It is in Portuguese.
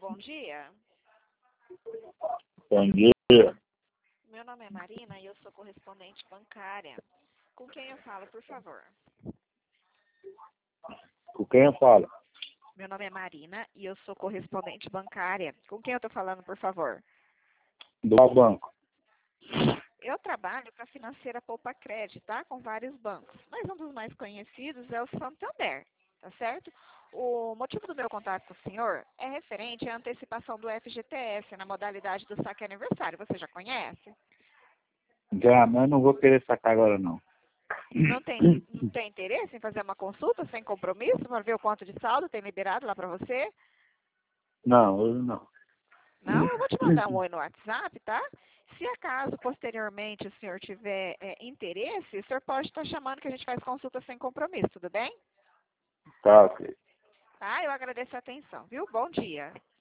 bom dia. Bom dia. Meu nome é Marina e eu sou correspondente bancária. Com quem eu falo, por favor? Com quem eu falo? Meu nome é Marina e eu sou correspondente bancária. Com quem eu estou falando, por favor? Do banco. Eu trabalho para a financeira Poupa Crédito, tá? Com vários bancos. Mas um dos mais conhecidos é o Santander, tá certo? O motivo do meu contato com o senhor é referente à antecipação do FGTS na modalidade do saque aniversário. Você já conhece? Já, mas não vou querer sacar agora não. Não tem interesse em fazer uma consulta sem compromisso para ver o quanto de saldo tem liberado lá para você? Não, hoje não. Não, eu vou te mandar um oi no WhatsApp, tá? Se acaso, posteriormente, o senhor tiver interesse, o senhor pode estar chamando que a gente faz consulta sem compromisso, tudo bem? Tá, ok. Tá? Eu agradeço a atenção, viu? Bom dia.